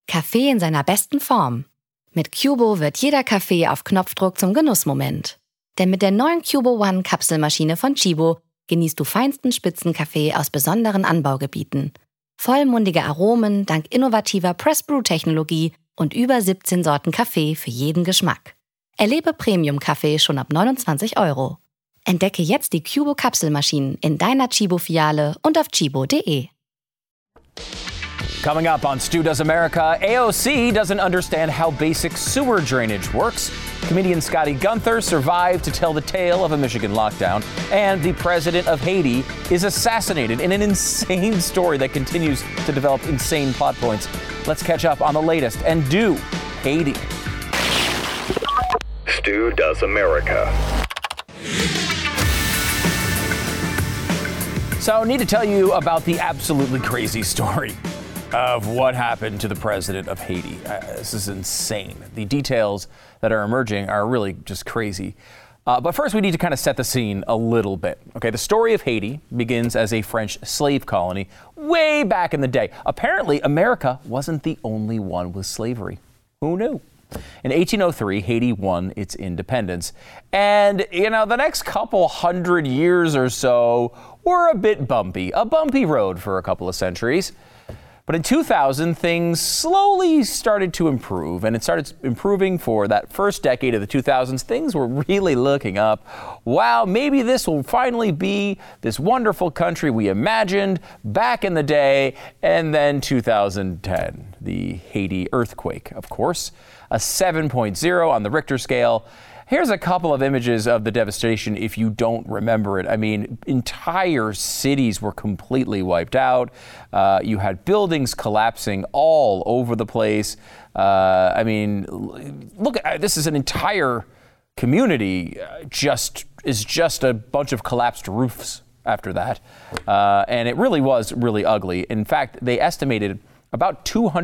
Kaffee in seiner besten Form. Mit Cubo wird jeder Kaffee auf Knopfdruck zum Genussmoment. Denn mit der neuen Cubo One Kapselmaschine von Chibo genießt du feinsten Spitzenkaffee aus besonderen Anbaugebieten. Vollmundige Aromen dank innovativer Press-Brew-Technologie und über 17 Sorten Kaffee für jeden Geschmack. Erlebe Premium-Kaffee schon ab 29 €. Entdecke jetzt die Cubo Kapselmaschinen in deiner Chibo-Filiale und auf chibo.de. Coming up on Stu Does America, AOC doesn't understand how basic sewer drainage works. Comedian Scotty Gunther survived to tell the tale of a Michigan lockdown. And the president of Haiti is assassinated in an insane story that continues to develop insane plot points. Let's catch up on the latest and do Haiti. Stu Does America. So I need to tell you about the absolutely crazy story of what happened to the president of Haiti. This is insane. The details that are emerging are really just crazy. But first, we need to kind of set the scene a little bit. Okay, the story of Haiti begins as a French slave colony way back in the day. Apparently, America wasn't the only one with slavery. Who knew? In 1803, Haiti won its independence. And, the next couple hundred years or so were a bit bumpy. A bumpy road for a couple of centuries. But in 2000, things slowly started to improve, and it started improving for that first decade of the 2000s. Things were really looking up. Wow, maybe this will finally be this wonderful country we imagined back in the day. And then 2010, the Haiti earthquake, of course, a 7.0 on the Richter scale. Here's a couple of images of the devastation if you don't remember it. I mean, entire cities were completely wiped out. You had buildings collapsing all over the place. Look, this is an entire community just a bunch of collapsed roofs after that. And it really was really ugly. In fact, they estimated about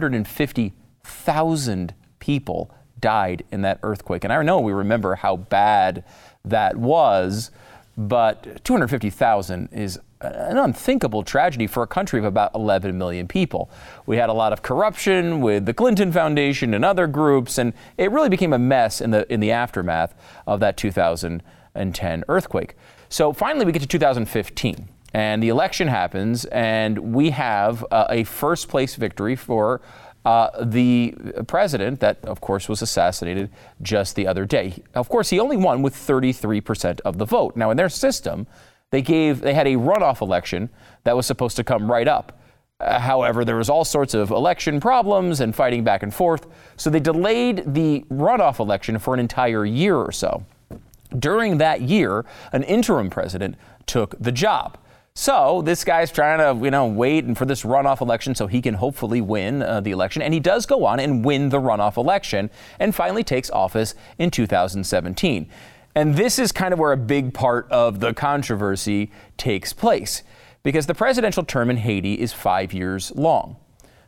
250,000 people died in that earthquake. And I know we remember how bad that was, but 250,000 is an unthinkable tragedy for a country of about 11 million people. We had a lot of corruption with the Clinton Foundation and other groups, and it really became a mess in the aftermath of that 2010 earthquake. So finally we get to 2015, and the election happens, and we have a first place victory for the president that, of course, was assassinated just the other day. Of course, he only won with 33% of the vote. Now, in their system, they had a runoff election that was supposed to come right up. However, there was all sorts of election problems and fighting back and forth, so they delayed the runoff election for an entire year or so. During that year, an interim president took the job. So this guy's trying to, wait and for this runoff election so he can hopefully win the election. And he does go on and win the runoff election and finally takes office in 2017. And this is kind of where a big part of the controversy takes place, because the presidential term in Haiti is 5 years long.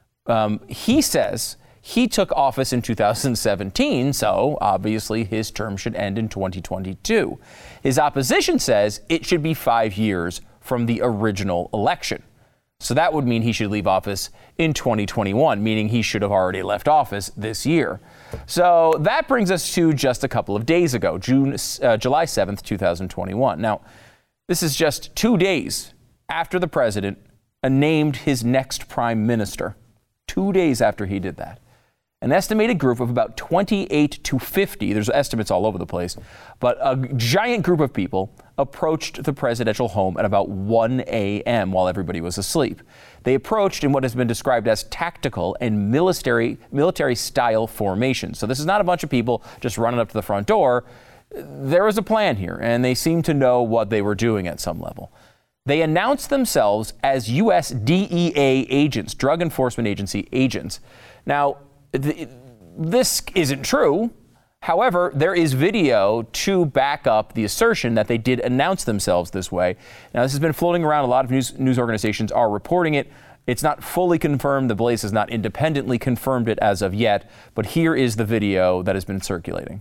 He says he took office in 2017, so obviously his term should end in 2022. His opposition says it should be 5 years from the original election. So that would mean he should leave office in 2021, meaning he should have already left office this year. So that brings us to just a couple of days ago, July 7th, 2021. Now, this is just 2 days after the president named his next prime minister. 2 days after he did that. An estimated group of about 28 to 50, there's estimates all over the place, but a giant group of people approached the presidential home at about 1 a.m. while everybody was asleep. They approached in what has been described as tactical and military-style formation. So this is not a bunch of people just running up to the front door. There was a plan here, and they seemed to know what they were doing at some level. They announced themselves as U.S. DEA agents, Drug Enforcement Agency agents. Now, this isn't true. However, there is video to back up the assertion that they did announce themselves this way. Now, this has been floating around. A lot of news organizations are reporting it. It's not fully confirmed. The Blaze has not independently confirmed it as of yet. But here is the video that has been circulating.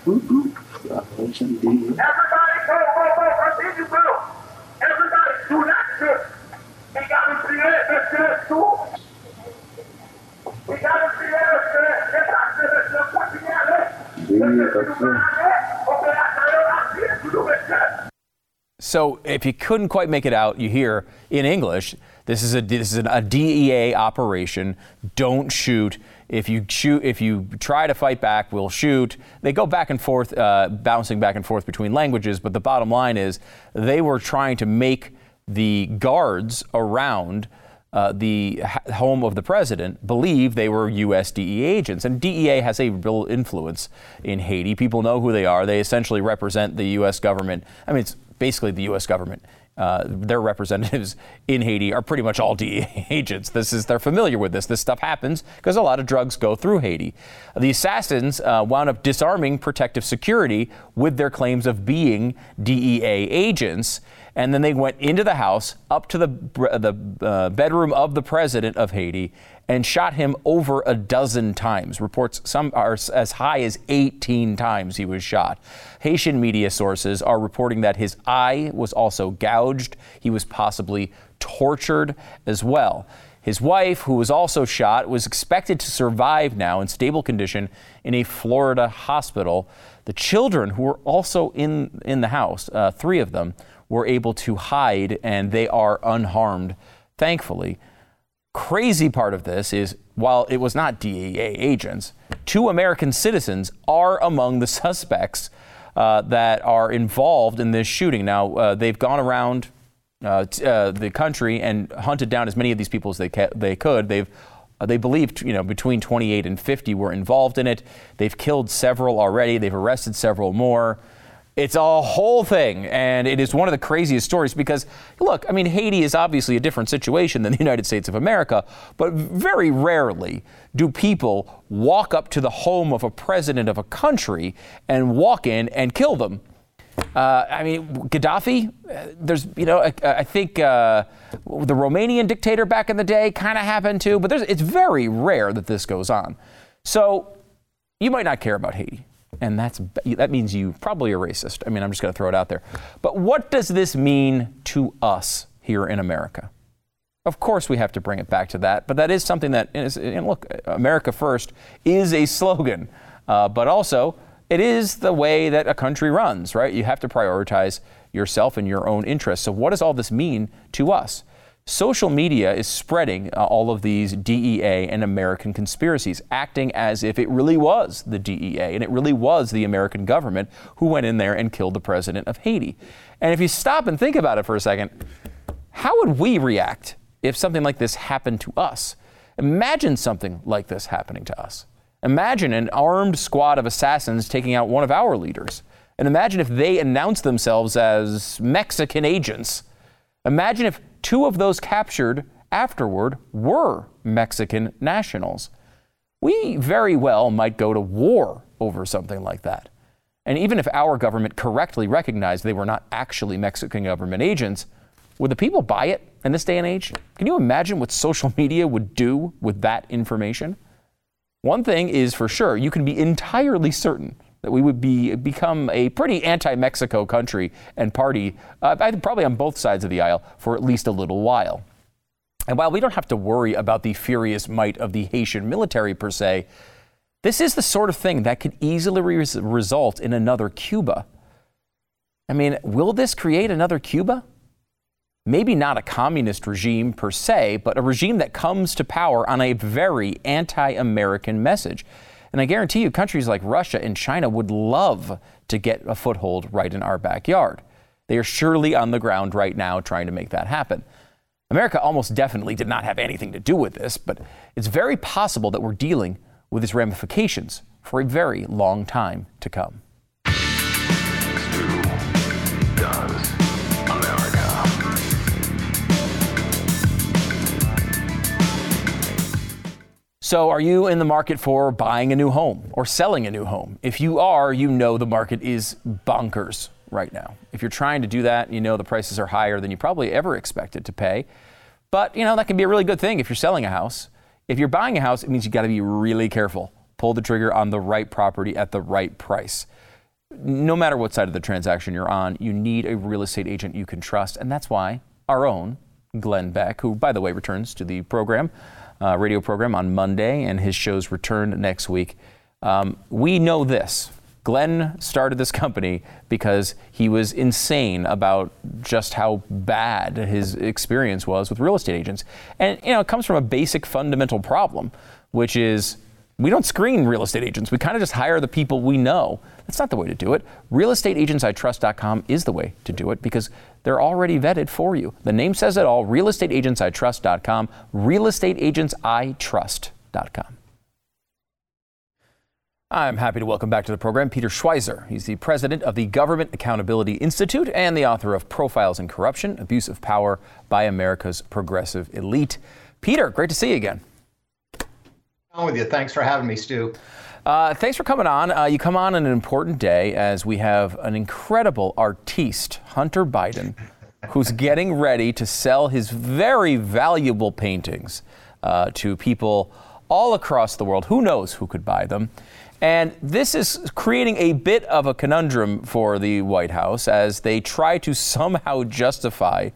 Everybody go, continue, bro. Everybody do not sit. We got to create the too. We got to create So if you couldn't quite make it out, you hear in English, this is a DEA operation. Don't shoot. If you try to fight back, we'll shoot. They go back and forth, bouncing back and forth between languages. But the bottom line is they were trying to make the guards around the home of the president believe they were U.S. DEA agents. And DEA has a real influence in Haiti. People know who they are. They essentially represent the U.S. government. I mean, it's basically the U.S. government. Their representatives in Haiti are pretty much all DEA agents. They're familiar with this. This stuff happens because a lot of drugs go through Haiti. The assassins wound up disarming protective security with their claims of being DEA agents. And then they went into the house, up to the bedroom of the president of Haiti, and shot him over a dozen times. Reports some are as high as 18 times he was shot. Haitian media sources are reporting that his eye was also gouged. He was possibly tortured as well. His wife, who was also shot, was expected to survive now in stable condition in a Florida hospital. The children, who were also in the house, 3 of them, were able to hide, and they are unharmed, thankfully. Crazy part of this is, while it was not DEA agents, 2 American citizens are among the suspects that are involved in this shooting. Now, they've gone around the country and hunted down as many of these people as they could. They believed, between 28 and 50 were involved in it. They've killed several already. They've arrested several more. It's a whole thing, and it is one of the craziest stories because, look, I mean, Haiti is obviously a different situation than the United States of America, but very rarely do people walk up to the home of a president of a country and walk in and kill them. I mean, Gaddafi, I think the Romanian dictator back in the day kind of happened too, but it's very rare that this goes on. So you might not care about Haiti. And that means you probably are racist. I mean, I'm just going to throw it out there. But what does this mean to us here in America? Of course, we have to bring it back to that. But that is something that is, look, America first is a slogan. But also, it is the way that a country runs, right? You have to prioritize yourself and your own interests. So what does all this mean to us? Social media is spreading all of these DEA and American conspiracies, acting as if it really was the DEA and it really was the American government who went in there and killed the president of Haiti. And if you stop and think about it for a second, how would we react if something like this happened to us? Imagine something like this happening to us. Imagine an armed squad of assassins taking out one of our leaders. And imagine if they announced themselves as Mexican agents. Imagine if 2 of those captured afterward were Mexican nationals. We very well might go to war over something like that. And even if our government correctly recognized they were not actually Mexican government agents, would the people buy it in this day and age? Can you imagine what social media would do with that information? One thing is for sure, you can be entirely certain that we would become a pretty anti-Mexico country and party, probably on both sides of the aisle, for at least a little while. And while we don't have to worry about the furious might of the Haitian military per se, this is the sort of thing that could easily result in another Cuba. I mean, will this create another Cuba? Maybe not a communist regime per se, but a regime that comes to power on a very anti-American message. And I guarantee you, countries like Russia and China would love to get a foothold right in our backyard. They are surely on the ground right now trying to make that happen. America almost definitely did not have anything to do with this, but it's very possible that we're dealing with its ramifications for a very long time to come. So are you in the market for buying a new home or selling a new home? If you are, you know the market is bonkers right now. If you're trying to do that, you know the prices are higher than you probably ever expected to pay. But, that can be a really good thing if you're selling a house. If you're buying a house, it means you got to be really careful. Pull the trigger on the right property at the right price. no matter what side of the transaction you're on, you need a real estate agent you can trust. And that's why our own Glenn Beck, who, by the way, returns to the program, radio program on Monday, and his shows return next week. We know this. Glenn started this company because he was insane about just how bad his experience was with real estate agents. And, it comes from a basic fundamental problem, which is we don't screen real estate agents. We kind of just hire the people we know. That's not the way to do it. RealestateAgentsITrust.com is the way to do it because they're already vetted for you. The name says it all. RealestateAgentsITrust.com. RealestateAgentsITrust.com. I'm happy to welcome back to the program Peter Schweizer. He's the president of the Government Accountability Institute and the author of Profiles in Corruption, Abuse of Power by America's Progressive Elite. Peter, great to see you again. I'm with you. Thanks for having me, Stu. Thanks for coming on. You come on an important day as we have an incredible artiste, Hunter Biden, who's getting ready to sell his very valuable paintings to people all across the world. Who knows who could buy them? And this is creating a bit of a conundrum for the White House as they try to somehow justify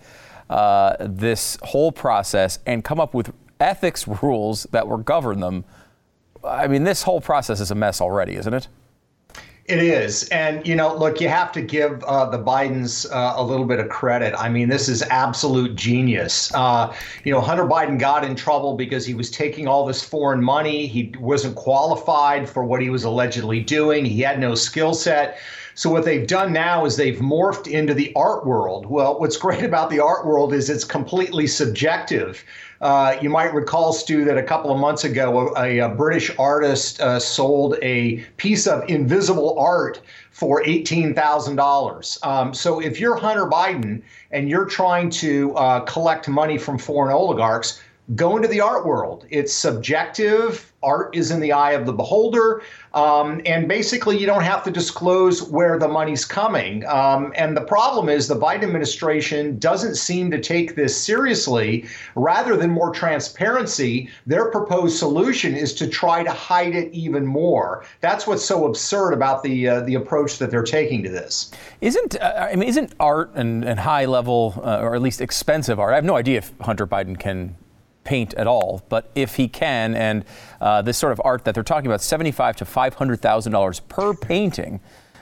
this whole process and come up with ethics rules that will govern them. I mean, this whole process is a mess already, isn't it? It is. And, look, you have to give the Bidens a little bit of credit. I mean, this is absolute genius. Hunter Biden got in trouble because he was taking all this foreign money. He wasn't qualified for what he was allegedly doing. He had no skill set. So what they've done now is they've morphed into the art world. Well, what's great about the art world is it's completely subjective. You might recall, Stu, that a couple of months ago, a British artist sold a piece of invisible art for $18,000. So if you're Hunter Biden and you're trying to collect money from foreign oligarchs, go into the art world. It's subjective. Art is in the eye of the beholder. And basically, you don't have to disclose where the money's coming. And the problem is the Biden administration doesn't seem to take this seriously. Rather than more transparency, their proposed solution is to try to hide it even more. That's what's so absurd about the approach that they're taking to this. Isn't art and high level, or at least expensive art? I have no idea if Hunter Biden can paint at all, but if he can, and this sort of art that they're talking about, $75,000 to $500,000 per painting.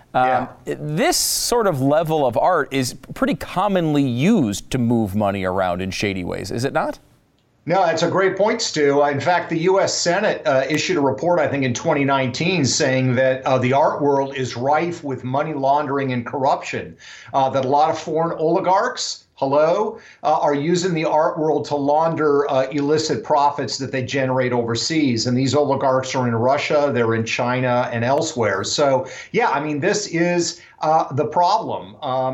This sort of level of art is pretty commonly used to move money around in shady ways, is it not? No, that's a great point, Stu. In fact, the U.S. Senate issued a report, I think, in 2019 saying that the art world is rife with money laundering and corruption, that a lot of foreign oligarchs are using the art world to launder illicit profits that they generate overseas. And these oligarchs are in Russia, they're in China and elsewhere. So, this is the problem.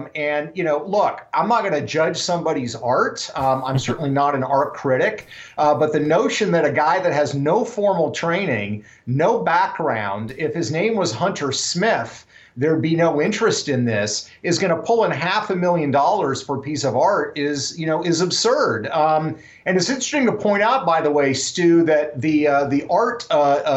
Look, I'm not going to judge somebody's art. I'm certainly not an art critic. But the notion that a guy that has no formal training, no background, if his name was Hunter Smith, there'd be no interest in this, is going to pull in $500,000 for a piece of art is absurd. And it's interesting to point out, by the way, Stu, that the art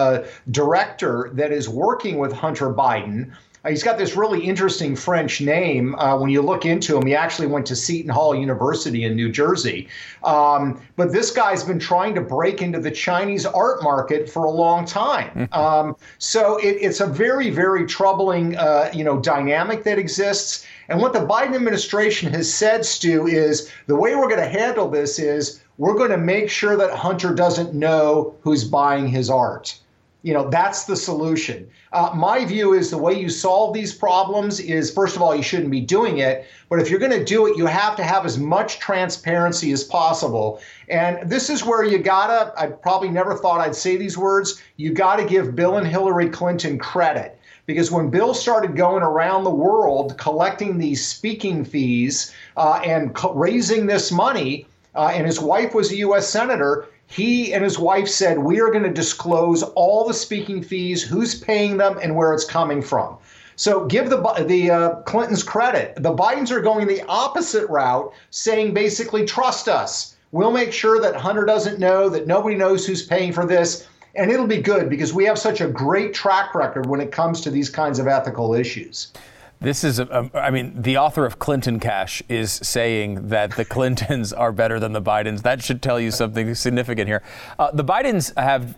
director that is working with Hunter Biden, he's got this really interesting French name. When you look into him, he actually went to Seton Hall University in New Jersey. But this guy's been trying to break into the Chinese art market for a long time. So it's a very, very troubling, dynamic that exists. And what the Biden administration has said, Stu, is the way we're going to handle this is we're going to make sure that Hunter doesn't know who's buying his art. That's the solution. My view is the way you solve these problems is, first of all, you shouldn't be doing it. But if you're going to do it, you have to have as much transparency as possible. And this is where I probably never thought I'd say these words, you got to give Bill and Hillary Clinton credit. Because when Bill started going around the world collecting these speaking fees and raising this money, and his wife was a U.S. senator, he and his wife said, we are going to disclose all the speaking fees, who's paying them, and where it's coming from. So give the Clintons credit. The Bidens are going the opposite route, saying basically, trust us. We'll make sure that Hunter doesn't know, that nobody knows who's paying for this. and it'll be good because we have such a great track record when it comes to these kinds of ethical issues. This is, the author of Clinton Cash is saying that the Clintons are better than the Bidens. That should tell you something significant here. The Bidens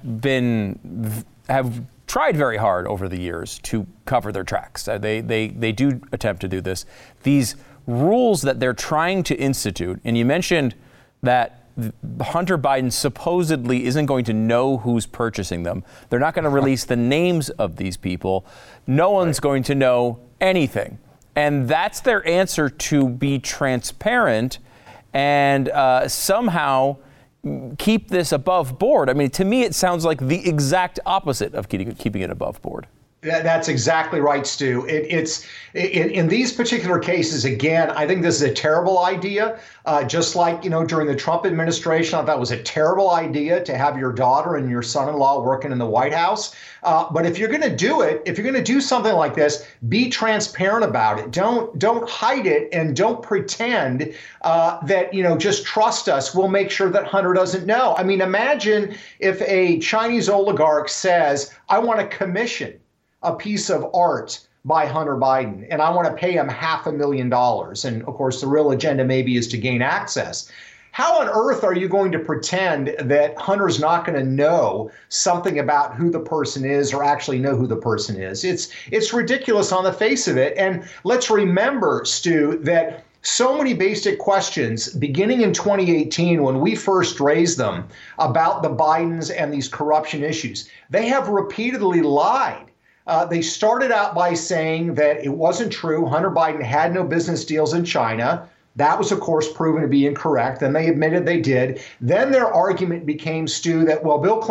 have tried very hard over the years to cover their tracks. They do attempt to do this. These rules that they're trying to institute, and you mentioned that Hunter Biden supposedly isn't going to know who's purchasing them. They're not going to release the names of these people. No one's going to know anything. And that's their answer to be transparent and somehow keep this above board. I mean, to me, it sounds like the exact opposite of keeping it above board. That's exactly right, Stu. In these particular cases, again, I think this is a terrible idea. Just like, during the Trump administration, I thought it was a terrible idea to have your daughter and your son-in-law working in the White House. But if you're going to do it, if you're going to do something like this, be transparent about it. Don't hide it, and don't pretend that, just trust us. We'll make sure that Hunter doesn't know. I mean, imagine if a Chinese oligarch says, I want to commission a piece of art by Hunter Biden, and I want to pay him $500,000. And of course, the real agenda maybe is to gain access. How on earth are you going to pretend that Hunter's not going to know something about who the person is or actually know who the person is? It's ridiculous on the face of it. And let's remember, Stu, that so many basic questions beginning in 2018 when we first raised them about the Bidens and these corruption issues, they have repeatedly lied. They started out by saying that it wasn't true. Hunter Biden had no business deals in China. That was, of course, proven to be incorrect. Then they admitted they did. Then their argument became, Stu, that, well, Joe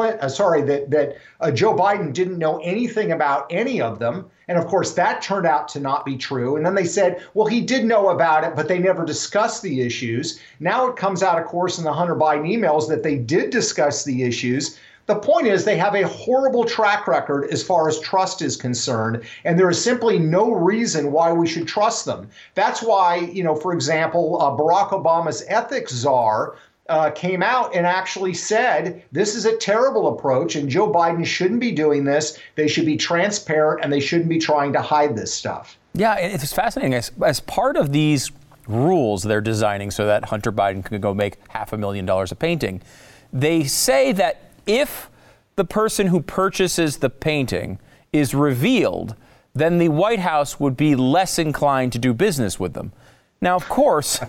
Biden didn't know anything about any of them. And of course, that turned out to not be true. And then they said, well, he did know about it, but they never discussed the issues. Now it comes out, of course, in the Hunter Biden emails that they did discuss the issues. The point is they have a horrible track record as far as trust is concerned, and there is simply no reason why we should trust them. That's why, for example, Barack Obama's ethics czar came out and actually said this is a terrible approach and Joe Biden shouldn't be doing this. They should be transparent and they shouldn't be trying to hide this stuff. Yeah, it's fascinating. As part of these rules they're designing so that Hunter Biden can go make $500,000 a painting, they say that if the person who purchases the painting is revealed, then the White House would be less inclined to do business with them. Now, of course,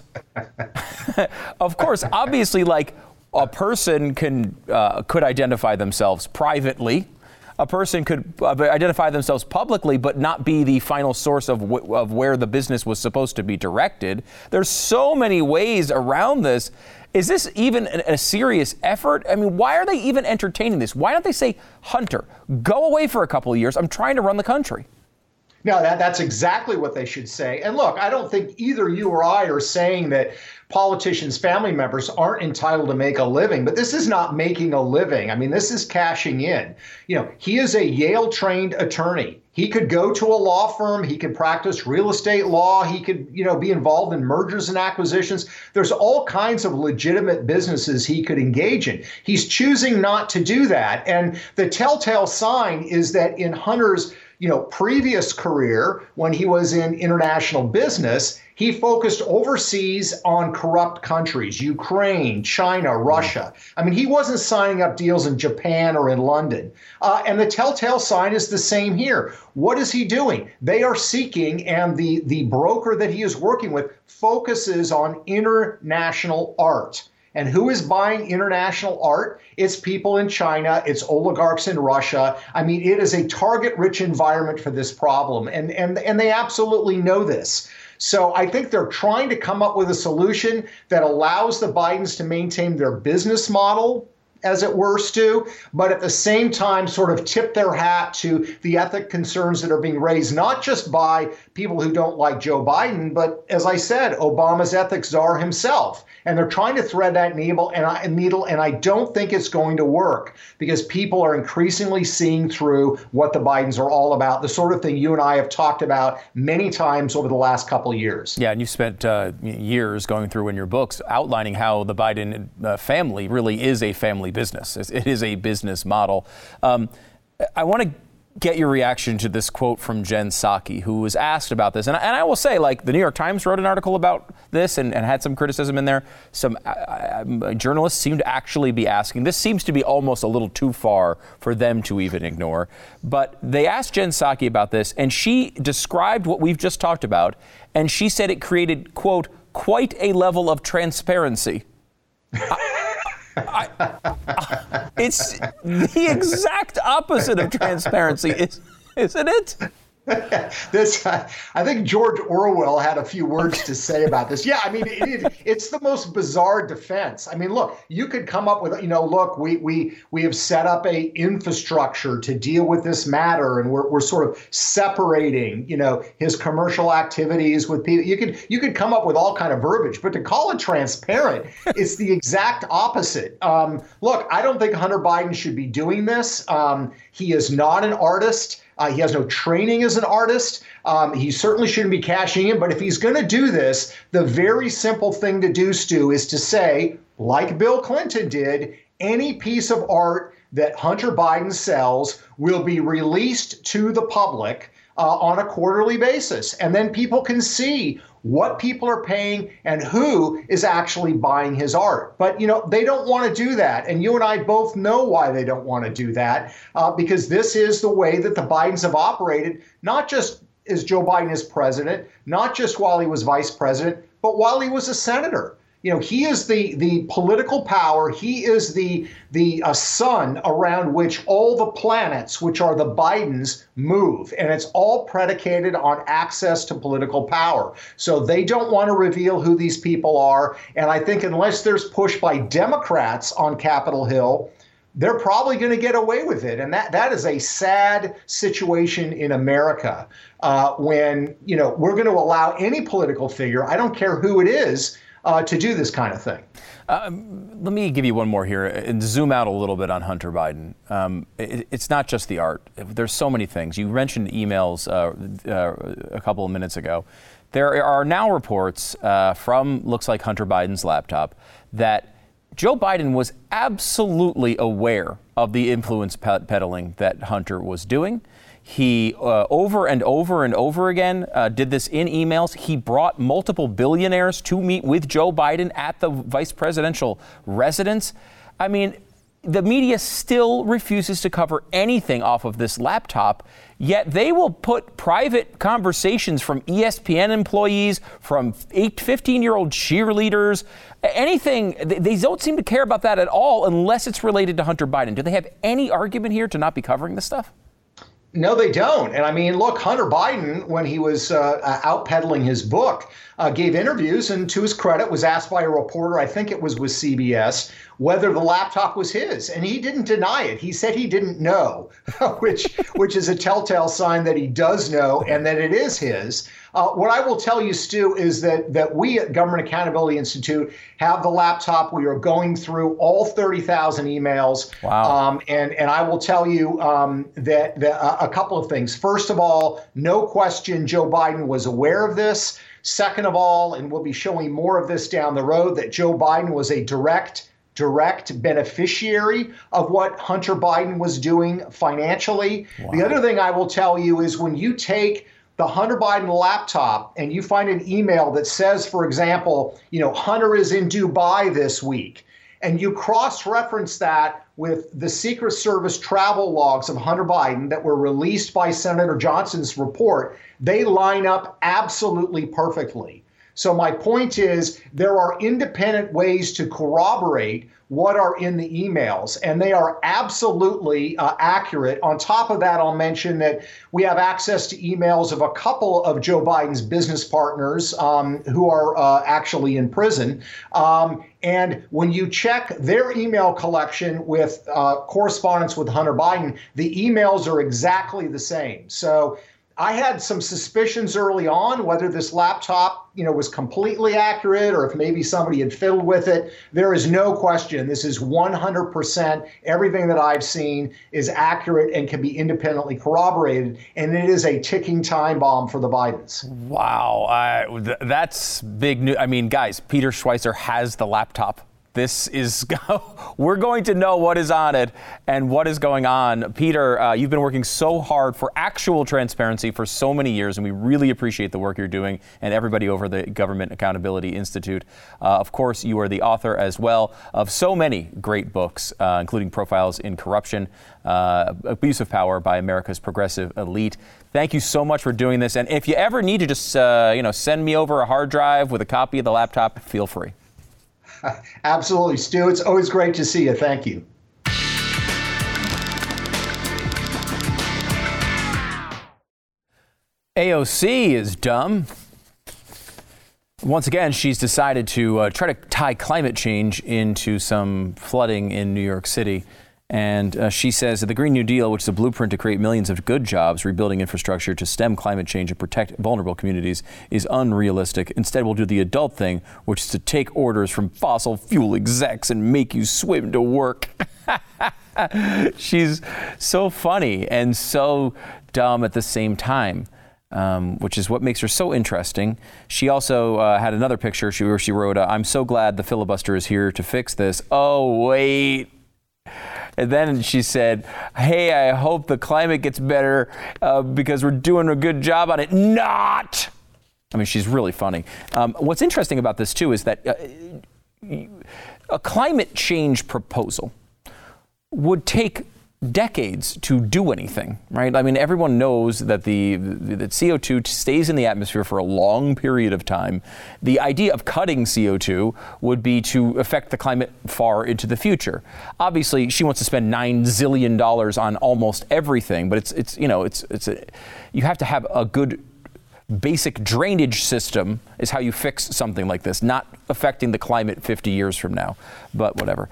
obviously, like a person could identify themselves privately. A person could identify themselves publicly, but not be the final source of where the business was supposed to be directed. There's so many ways around this. Is this even a serious effort? I mean, why are they even entertaining this? Why don't they say, Hunter, go away for a couple of years. I'm trying to run the country. No, that's exactly what they should say. And look, I don't think either you or I are saying that politicians' family members aren't entitled to make a living, but this is not making a living. I mean, this is cashing in. He is a Yale-trained attorney. He could go to a law firm. He could practice real estate law. He could, be involved in mergers and acquisitions. There's all kinds of legitimate businesses he could engage in. He's choosing not to do that. And the telltale sign is that in Hunter's previous career, when he was in international business, he focused overseas on corrupt countries, Ukraine, China, Russia. I mean, he wasn't signing up deals in Japan or in London. And the telltale sign is the same here. What is he doing? They are seeking, and the broker that he is working with focuses on international art. And who is buying international art? It's people in China. It's oligarchs in Russia. I mean, it is a target-rich environment for this problem. And they absolutely know this. So I think they're trying to come up with a solution that allows the Bidens to maintain their business model, as it were, Stu, but at the same time sort of tip their hat to the ethic concerns that are being raised, not just by people who don't like Joe Biden, but, as I said, Obama's ethics czar himself. And they're trying to thread that needle, and I don't think it's going to work because people are increasingly seeing through what the Bidens are all about, the sort of thing you and I have talked about many times over the last couple of years. Yeah, and you've spent years going through in your books outlining how the Biden family really is a family definitely business. It is a business model. I want to get your reaction to this quote from Jen Psaki, who was asked about this. And I will say, like, the New York Times wrote an article about this and had some criticism in there. Some journalists seem to actually be asking. This seems to be almost a little too far for them to even ignore. But they asked Jen Psaki about this, and she described what we've just talked about. And she said it created, quote, quite a level of transparency. It's the exact opposite of transparency, isn't it? I think George Orwell had a few words to say about this. Yeah, I mean, it's the most bizarre defense. I mean, look, you could come up with, look, we have set up a infrastructure to deal with this matter, and we're sort of separating, his commercial activities with people. You could come up with all kind of verbiage, but to call it transparent, it's the exact opposite. Look, I don't think Hunter Biden should be doing this. He is not an artist. He has no training as an artist. He certainly shouldn't be cashing in. But if he's going to do this, the very simple thing to do, Stu, is to say, like Bill Clinton did, any piece of art that Hunter Biden sells will be released to the public on a quarterly basis. And then people can see what people are paying and who is actually buying his art. But, they don't want to do that. And you and I both know why they don't want to do that, because this is the way that the Bidens have operated, not just as Joe Biden is president, not just while he was vice president, but while he was a senator. He is the political power. He is the sun around which all the planets, which are the Bidens, move. And it's all predicated on access to political power. So they don't want to reveal who these people are. And I think unless there's push by Democrats on Capitol Hill, they're probably going to get away with it. And that is a sad situation in America when, we're going to allow any political figure, I don't care who it is, to do this kind of thing. Let me give you one more here and zoom out a little bit on Hunter Biden. It's not just the art. There's so many things. You mentioned emails a couple of minutes ago. There are now reports from, looks like, Hunter Biden's laptop that Joe Biden was absolutely aware of the influence peddling that Hunter was doing. He over and over and over again did this in emails. He brought multiple billionaires to meet with Joe Biden at the vice presidential residence. I mean, the media still refuses to cover anything off of this laptop, yet they will put private conversations from ESPN employees, from 15-year-old cheerleaders, anything. They don't seem to care about that at all unless it's related to Hunter Biden. Do they have any argument here to not be covering this stuff? No, they don't. And I mean, look, Hunter Biden, when he was out peddling his book, gave interviews, and to his credit, was asked by a reporter, I think it was with CBS, whether the laptop was his. And he didn't deny it. He said he didn't know, which is a telltale sign that he does know and that it is his. What I will tell you, Stu, is that we at Government Accountability Institute have the laptop. We are going through all 30,000 emails. Wow. And I will tell you that a couple of things. First of all, no question Joe Biden was aware of this. Second of all, and we'll be showing more of this down the road, that Joe Biden was a direct beneficiary of what Hunter Biden was doing financially. Wow. The other thing I will tell you is when you take the Hunter Biden laptop and you find an email that says, for example, Hunter is in Dubai this week, and you cross-reference that with the Secret Service travel logs of Hunter Biden that were released by Senator Johnson's report, they line up absolutely perfectly. So my point is there are independent ways to corroborate what are in the emails, and they are absolutely accurate. On top of that, I'll mention that we have access to emails of a couple of Joe Biden's business partners who are actually in prison. And when you check their email collection with correspondence with Hunter Biden, the emails are exactly the same. So I had some suspicions early on whether this laptop, was completely accurate or if maybe somebody had fiddled with it. There is no question. This is 100%. Everything that I've seen is accurate and can be independently corroborated. And it is a ticking time bomb for the Bidens. Wow. That's big news. I mean, guys, Peter Schweizer has the laptop. We're going to know what is on it and what is going on. Peter, you've been working so hard for actual transparency for so many years, and we really appreciate the work you're doing, and everybody over the Government Accountability Institute. Of course, you are the author as well of so many great books, including Profiles in Corruption, Abuse of Power by America's Progressive Elite. Thank you so much for doing this. And if you ever need to just, send me over a hard drive with a copy of the laptop, feel free. Absolutely, Stu. It's always great to see you. Thank you. AOC is dumb. Once again, she's decided to try to tie climate change into some flooding in New York City. And she says that the Green New Deal, which is a blueprint to create millions of good jobs, rebuilding infrastructure to stem climate change and protect vulnerable communities, is unrealistic. Instead, we'll do the adult thing, which is to take orders from fossil fuel execs and make you swim to work. She's so funny and so dumb at the same time, which is what makes her so interesting. She also had another picture where she wrote, "I'm so glad the filibuster is here to fix this." Oh, wait. And then she said, "Hey, I hope the climate gets better because we're doing a good job on it." Not! I mean, she's really funny. What's interesting about this, too, is that a climate change proposal would take decades to do anything, right? I mean, everyone knows that that CO2 stays in the atmosphere for a long period of time. The idea of cutting CO2 would be to affect the climate far into the future. Obviously, she wants to spend $9 zillion on almost everything, but you have to have a good basic drainage system is how you fix something like this, not affecting the climate 50 years from now, but whatever.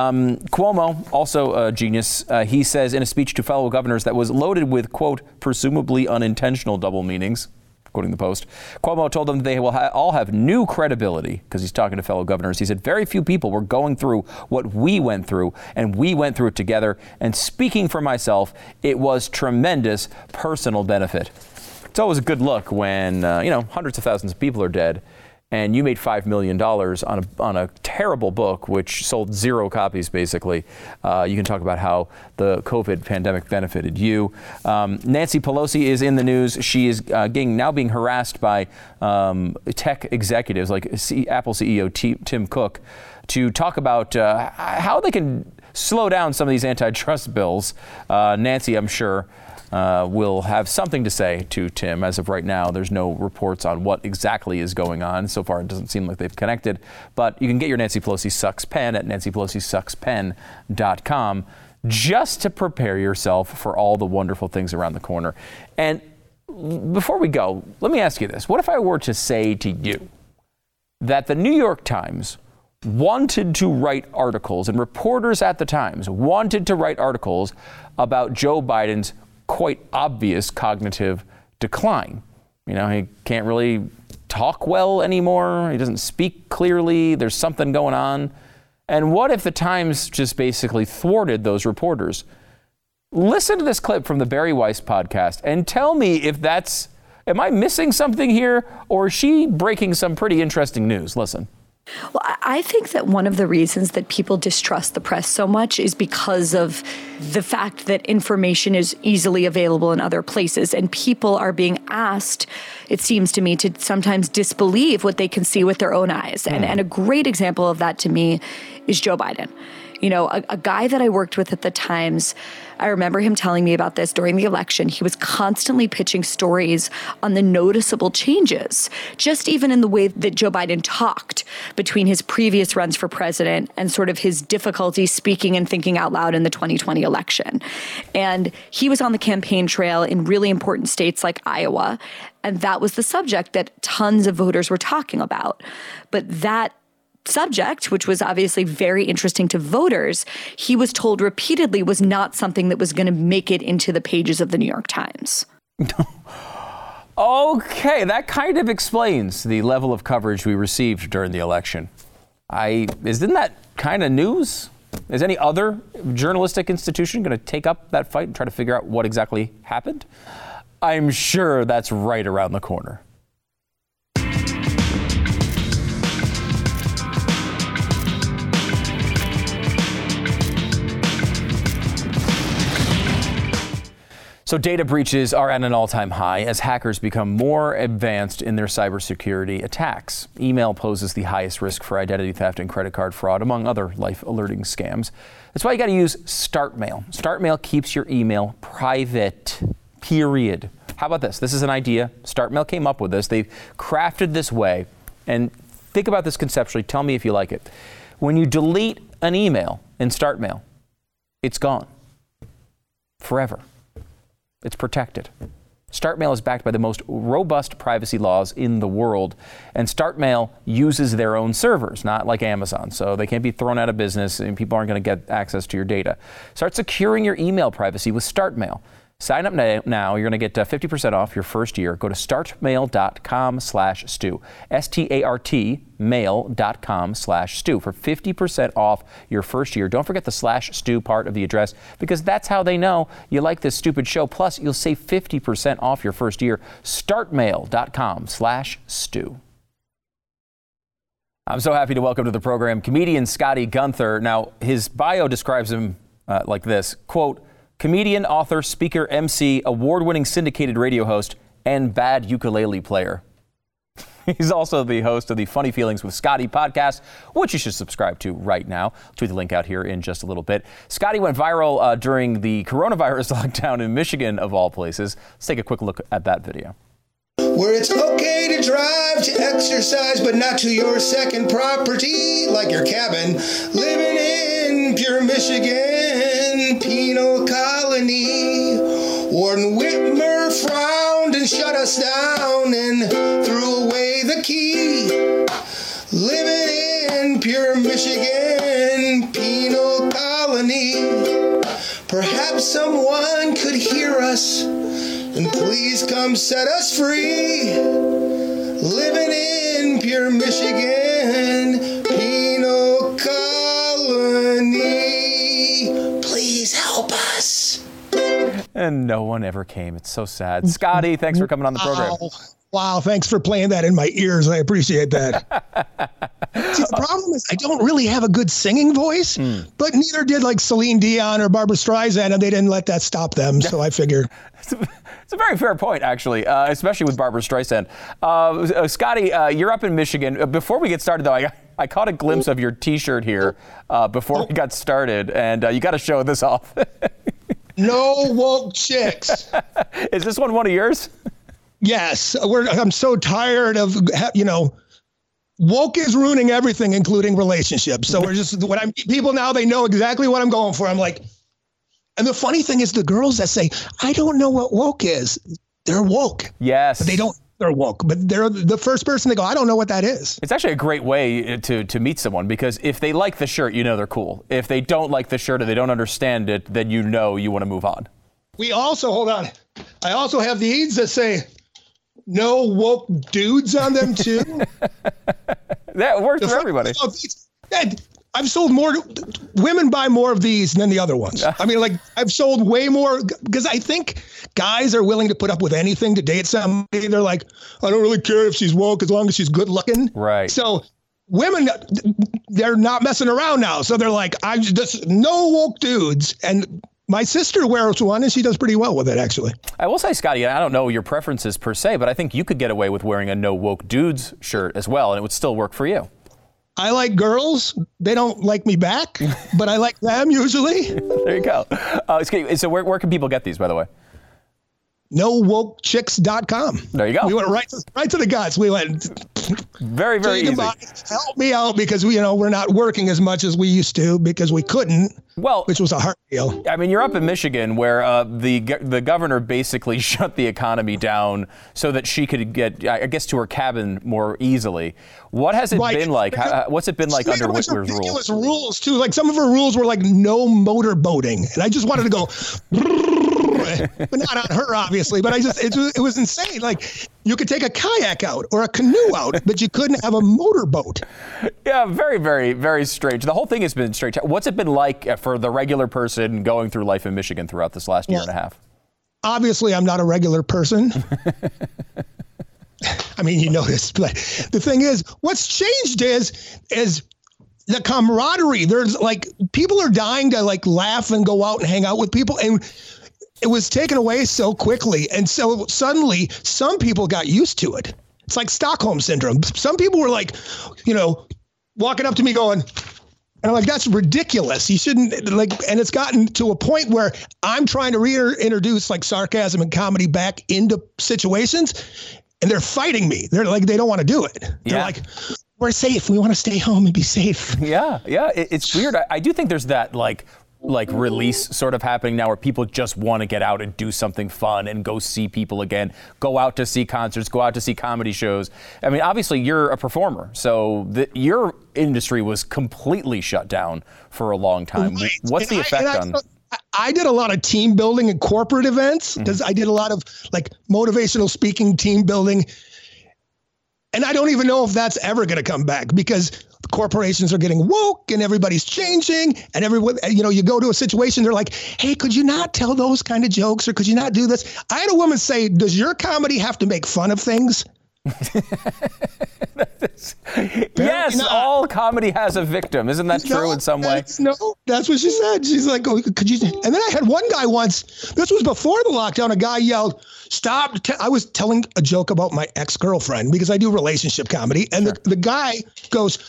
Cuomo, also a genius, he says in a speech to fellow governors that was loaded with, quote, presumably unintentional double meanings, quoting the Post. Cuomo told them they will all have new credibility, because he's talking to fellow governors. He said, very few people were going through what we went through, and we went through it together. And speaking for myself, it was tremendous personal benefit. It's always a good look when, hundreds of thousands of people are dead and you made $5 million on a terrible book, which sold 0 copies, basically. You can talk about how the COVID pandemic benefited you. Nancy Pelosi is in the news. She is now being harassed by tech executives like Apple CEO Tim Cook to talk about how they can slow down some of these antitrust bills. Nancy, I'm sure, will have something to say to Tim. As of right now, there's no reports on what exactly is going on. So far, it doesn't seem like they've connected. But you can get your Nancy Pelosi Sucks pen at nancypelosisuckspen.com just to prepare yourself for all the wonderful things around the corner. And before we go, let me ask you this. What if I were to say to you that the New York Times wanted to write articles, and reporters at the Times wanted to write articles about Joe Biden's quite obvious cognitive decline? He can't really talk well anymore. He doesn't speak clearly. There's something going on. And what if the Times just basically thwarted those reporters? Listen to this clip from the Bari Weiss podcast and tell me if am I missing something here, or is she breaking some pretty interesting news? Listen. Well, I think that one of the reasons that people distrust the press so much is because of the fact that information is easily available in other places, and people are being asked, it seems to me, to sometimes disbelieve what they can see with their own eyes. And a great example of that to me is Joe Biden. A guy that I worked with at the Times, I remember him telling me about this during the election. He was constantly pitching stories on the noticeable changes, just even in the way that Joe Biden talked between his previous runs for president and sort of his difficulty speaking and thinking out loud in the 2020 election. And he was on the campaign trail in really important states like Iowa, and that was the subject that tons of voters were talking about. But that subject, which was obviously very interesting to voters, he was told repeatedly was not something that was going to make it into the pages of the New York Times. Okay, that kind of explains the level of coverage we received during the election. Isn't that kind of news? Is any other journalistic institution going to take up that fight and try to figure out what exactly happened? I'm sure that's right around the corner. So data breaches are at an all-time high as hackers become more advanced in their cybersecurity attacks. Email poses the highest risk for identity theft and credit card fraud, among other life-alerting scams. That's why you got to use StartMail. StartMail keeps your email private, period. How about this? This is an idea. StartMail came up with this. They've crafted this way. And think about this conceptually. Tell me if you like it. When you delete an email in StartMail, it's gone forever. It's protected. StartMail is backed by the most robust privacy laws in the world, and StartMail uses their own servers, not like Amazon, so they can't be thrown out of business and people aren't going to get access to your data. Start securing your email privacy with StartMail. Sign up now. You're going to get 50% off your first year. Go to startmail.com/Stu. START mail.com/Stu for 50% off your first year. Don't forget the /Stu part of the address, because that's how they know you like this stupid show. Plus, you'll save 50% off your first year. Startmail.com/Stu. I'm so happy to welcome to the program comedian Scotty Gunther. Now, his bio describes him like this, quote, comedian, author, speaker, MC, award-winning syndicated radio host, and bad ukulele player. He's also the host of the Funny Feelings with Scotty podcast, which you should subscribe to right now. I'll tweet the link out here in just a little bit. Scotty went viral during the coronavirus lockdown in Michigan, of all places. Let's take a quick look at that video. Where it's okay to drive to exercise, but not to your second property, like your cabin. Living in pure Michigan, penal colony. Warden Whitmer frowned and shut us down and threw away the key. Living in pure Michigan, penal colony. Perhaps someone could hear us and please come set us free. Living in pure Michigan, penal colony. Please help us. And no one ever came. It's so sad. Scotty, thanks for coming on the program. Wow, thanks for playing that in my ears. I appreciate that. See, the problem is I don't really have a good singing voice, but neither did like Celine Dion or Barbara Streisand, and they didn't let that stop them. So I figured. It's a very fair point, actually, especially with Barbara Streisand. Scotty, you're up in Michigan. Before we get started, though, I caught a glimpse of your T-shirt here before we got started, and you got to show this off. No woke chicks. Is this one of yours? Yes. I'm so tired of, woke is ruining everything, including relationships. So when I meet people now, they know exactly what I'm going for. I'm like, and the funny thing is the girls that say, I don't know what woke is, they're woke. Yes. But they're woke, but they're the first person to go, I don't know what that is. It's actually a great way to meet someone, because if they like the shirt, they're cool. If they don't like the shirt or they don't understand it, then you want to move on. We also, hold on, I also have these that say, no woke dudes on them too. That works for everybody. I've sold more. Women buy more of these than the other ones. I mean, like I've sold way more because I think guys are willing to put up with anything to date somebody. They're like, I don't really care if she's woke as long as she's good looking. Right. So women, they're not messing around now. So they're like, I'm just no woke dudes. And my sister wears one and she does pretty well with it, actually. I will say, Scotty, I don't know your preferences per se, but I think you could get away with wearing a no woke dudes shirt as well, and it would still work for you. I like girls. They don't like me back, but I like them usually. There you go. So where can people get these, by the way? NoWokeChicks.com. There you go. We went right to the guts. We went very, very easy. Help me out because we're not working as much as we used to because we couldn't. Well, which was a hard deal. I mean, you're up in Michigan where the governor basically shut the economy down so that she could get, I guess, to her cabin more easily. What has it been like? What's it been like under Whitmer's ridiculous rules too. Like some of her rules were like no motor boating, and I just wanted to go. But not on her, obviously. But it was insane. Like you could take a kayak out or a canoe out, but you couldn't have a motorboat. Yeah, very, very, very strange. The whole thing has been strange. What's it been like for the regular person going through life in Michigan throughout this last year and a half? Obviously, I'm not a regular person. I mean, you notice, but the thing is, what's changed is the camaraderie. There's like people are dying to like laugh and go out and hang out with people, and it was taken away so quickly. And so suddenly some people got used to it. It's like Stockholm syndrome. Some people were like, walking up to me going, and I'm like, that's ridiculous. You shouldn't and it's gotten to a point where I'm trying to reintroduce like sarcasm and comedy back into situations, and they're fighting me. They're like, they don't want to do it. They're like, we're safe. We want to stay home and be safe. Yeah. It's weird. I do think there's that like release sort of happening now where people just want to get out and do something fun and go see people again, go out to see concerts, go out to see comedy shows. I mean, obviously you're a performer, so your industry was completely shut down for a long time. Right. What's the effect on? I did a lot of team building and corporate events because I did a lot of like motivational speaking, team building. And I don't even know if that's ever going to come back because the corporations are getting woke and everybody's changing, and everyone, you go to a situation, they're like, hey, could you not tell those kind of jokes, or could you not do this? I had a woman say, does your comedy have to make fun of things? Yes, all comedy has a victim. Isn't that true in some way? No, that's what she said. She's like, oh, could you? And then I had one guy once, this was before the lockdown, a guy yelled, stop. I was telling a joke about my ex-girlfriend because I do relationship comedy. And the guy goes,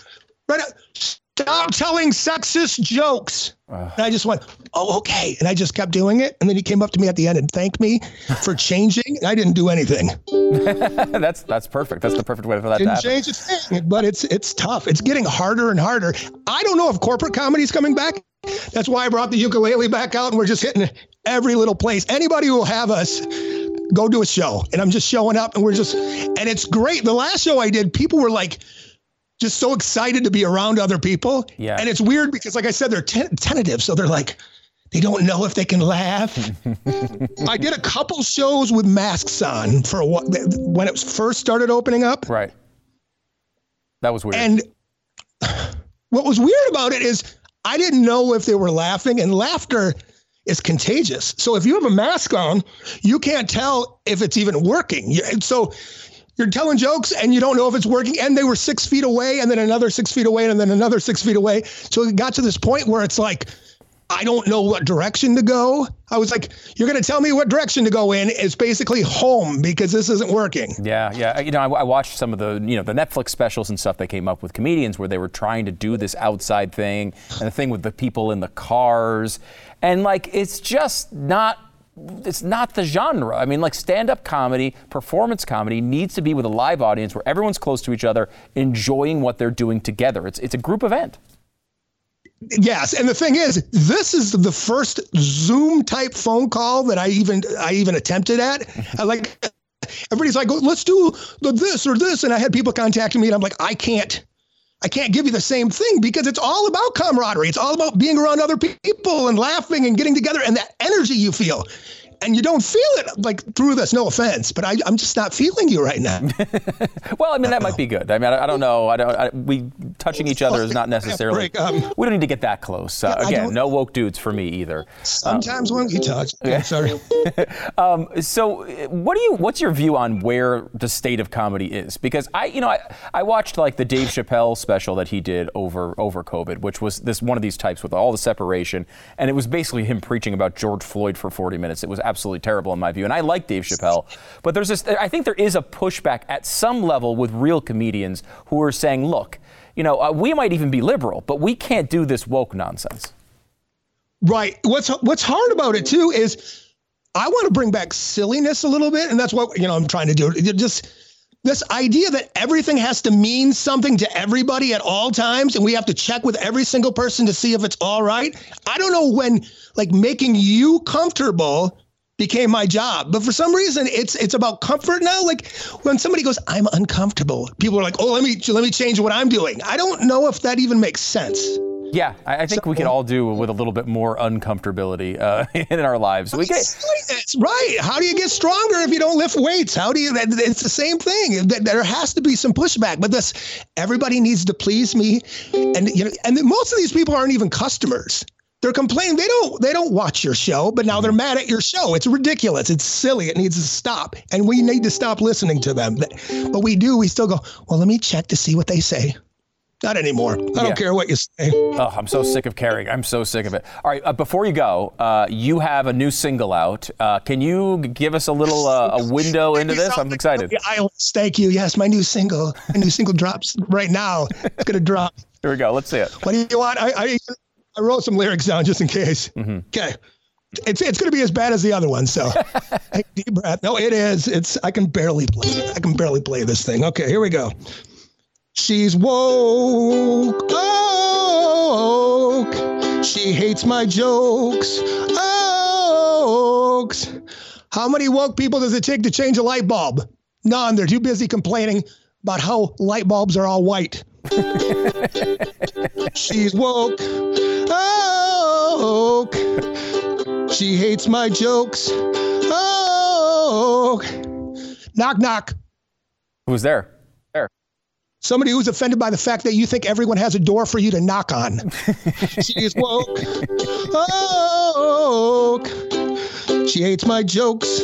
stop telling sexist jokes. And I just went, oh, okay. And I just kept doing it. And then he came up to me at the end and thanked me for changing. And I didn't do anything. That's perfect. That's the perfect way for that to happen. Didn't change a thing, but it's tough. It's getting harder and harder. I don't know if corporate comedy is coming back. That's why I brought the ukulele back out, and we're just hitting every little place. Anybody who will have us go do a show, and I'm just showing up, and and it's great. The last show I did, people were like, just so excited to be around other people. Yeah. And it's weird because, like I said, they're tentative. So they're like, they don't know if they can laugh. I did a couple shows with masks on for when it first started opening up. Right. That was weird. And what was weird about it is I didn't know if they were laughing, and laughter is contagious. So if you have a mask on, you can't tell if it's even working. So you're telling jokes and you don't know if it's working. And they were 6 feet away, and then another 6 feet away, and then another 6 feet away. So it got to this point where it's like, I don't know what direction to go. I was like, you're going to tell me what direction to go in. It's basically home because this isn't working. Yeah. I watched some of the, the Netflix specials and stuff that came up with comedians where they were trying to do this outside thing and the thing with the people in the cars. And like, it's just not the genre. I mean, like stand-up comedy, performance comedy needs to be with a live audience where everyone's close to each other, enjoying what they're doing together. It's a group event. Yes, and the thing is, this is the first Zoom type phone call that I even attempted at. Everybody's like, let's do this or this, and I had people contacting me, and I'm like, I can't give you the same thing because it's all about camaraderie. It's all about being around other people and laughing and getting together and that energy you feel. And you don't feel it like through this, no offense, but I'm just not feeling you right now. Well, I mean, that might be good. I mean, I don't know. We touching each other is not necessarily, we don't need to get that close. Again, no woke dudes for me either. Sometimes when you touch. Yeah, sorry. So what's your view on where the state of comedy is? Because I watched like the Dave Chappelle special that he did over COVID, which was one of these types with all the separation. And it was basically him preaching about George Floyd for 40 minutes. It was absolutely terrible in my view. And I like Dave Chappelle, but I think there is a pushback at some level with real comedians who are saying, look, we might even be liberal, but we can't do this woke nonsense. Right. What's hard about it too is I want to bring back silliness a little bit. And that's what, I'm trying to do. Just this idea that everything has to mean something to everybody at all times. And we have to check with every single person to see if it's all right. I don't know when like making you comfortable became my job. But for some reason, it's about comfort now. Like when somebody goes, I'm uncomfortable, people are like, oh, let me change what I'm doing. I don't know if that even makes sense. Yeah, I think we could all do with a little bit more uncomfortability in our lives. That's right. How do you get stronger if you don't lift weights? It's the same thing. There has to be some pushback. But everybody needs to please me. And most of these people aren't even customers. They're complaining. They don't watch your show, but now they're mad at your show. It's ridiculous. It's silly. It needs to stop. And we need to stop listening to them. But we still go, well, let me check to see what they say. Not anymore. I don't care what you say. Oh, I'm so sick of caring. I'm so sick of it. All right, before you go, you have a new single out. Can you give us a little a window into this? I'm excited. Thank you. Yes, my new single drops right now. It's going to drop. Here we go. Let's see it. What do you want? I wrote some lyrics down just in case. Okay. It's going to be as bad as the other one. So take a deep breath. No, it is. I can barely play this thing. Okay, here we go. She's woke. She hates my jokes. How many woke people does it take to change a light bulb? None. They're too busy complaining about how light bulbs are all white. She's woke. She hates my jokes. Knock, knock. Who's there? Somebody who's offended by the fact that you think everyone has a door for you to knock on. She is woke. She hates my jokes.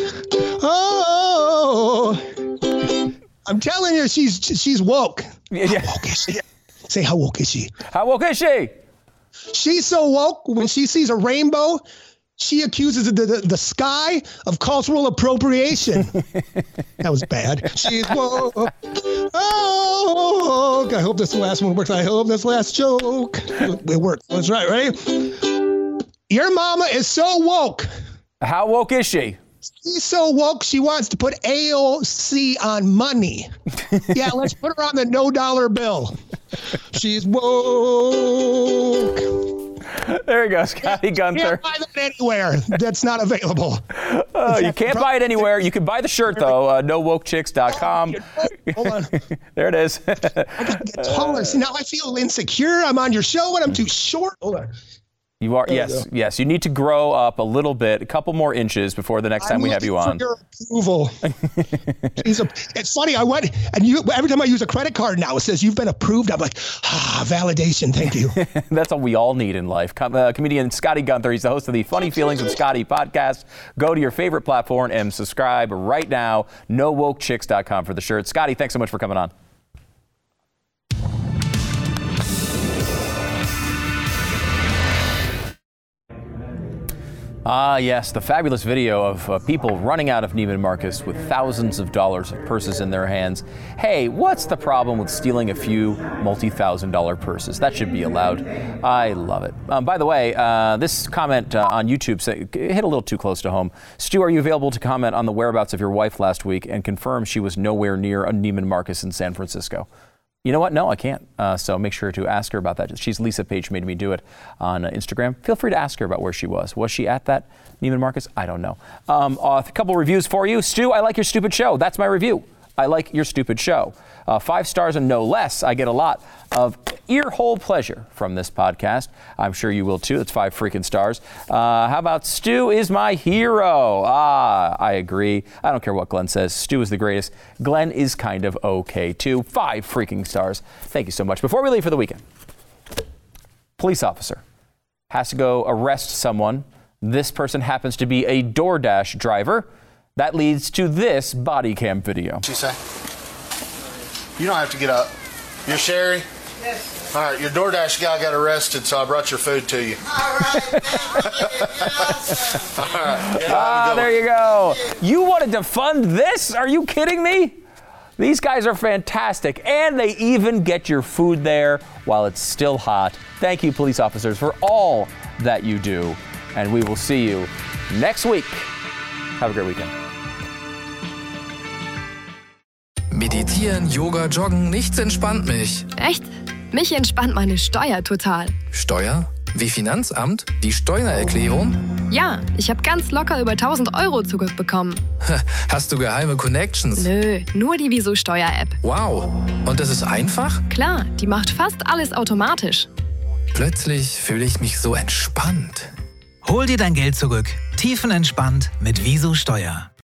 I'm telling you, she's woke. Yeah. How woke is she? Say, how woke is she? How woke is she? She's so woke, when she sees a rainbow, she accuses the sky of cultural appropriation. That was bad. She's woke. I hope this last one works. I hope this last joke. It worked. That's right, right? Your mama is so woke. How woke is she? She's so woke, she wants to put AOC on money. Yeah, let's put her on the $no bill. She's woke. There you go, Scotty Gunther. You can't buy that anywhere. That's not available. You can't buy it anywhere. You can buy the shirt, though. NoWokeChicks.com. Hold on. There it is. I got to get taller. See, now I feel insecure. I'm on your show and I'm too short. Hold on. You are, yes. You need to grow up a little bit, a couple more inches before the next time we have you on. Your approval. It's funny. I went and every time I use a credit card now, it says you've been approved. I'm like, validation. Thank you. That's all we all need in life. Comedian Scotty Gunther. He's the host of the Funny Feelings with Scotty podcast. Go to your favorite platform and subscribe right now. NoWokeChicks.com for the shirt. Scotty, thanks so much for coming on. Yes, the fabulous video of people running out of Neiman Marcus with thousands of dollars of purses in their hands. Hey, what's the problem with stealing a few multi-$1,000 purses? That should be allowed. I love it. By the way, this comment on YouTube hit a little too close to home. Stu, are you available to comment on the whereabouts of your wife last week and confirm she was nowhere near a Neiman Marcus in San Francisco? You know what? No, I can't. So make sure to ask her about that. She's Lisa Page, made me do it on Instagram. Feel free to ask her about where she was. Was she at that Neiman Marcus? I don't know. A couple reviews for you. Stu, I like your stupid show. That's my review. I like your stupid show. 5 stars and no less. I get a lot of ear-hole pleasure from this podcast. I'm sure you will too. That's 5 freaking stars. How about Stu is my hero? I agree. I don't care what Glenn says. Stu is the greatest. Glenn is kind of okay too. 5 freaking stars. Thank you so much. Before we leave for the weekend, police officer has to go arrest someone. This person happens to be a DoorDash driver. That leads to this body cam video. What'd she say? You don't have to get up. You're Sherry? Yes. All right, your DoorDash guy got arrested, so I brought your food to you. All right. There you go. You wanted to fund this? Are you kidding me? These guys are fantastic, and they even get your food there while it's still hot. Thank you, police officers, for all that you do, and we will see you next week. Have a great weekend. Meditieren, Yoga, Joggen, nichts entspannt mich. Echt? Mich entspannt meine Steuer total. Steuer? Wie Finanzamt? Die Steuererklärung? Ja, ich habe ganz locker über 1.000 Euro zurückbekommen. Hast du geheime Connections? Nö, nur die Wieso Steuer-App. Wow, und das ist einfach? Klar, die macht fast alles automatisch. Plötzlich fühle ich mich so entspannt. Hol dir dein Geld zurück. Tiefenentspannt mit Wieso Steuer.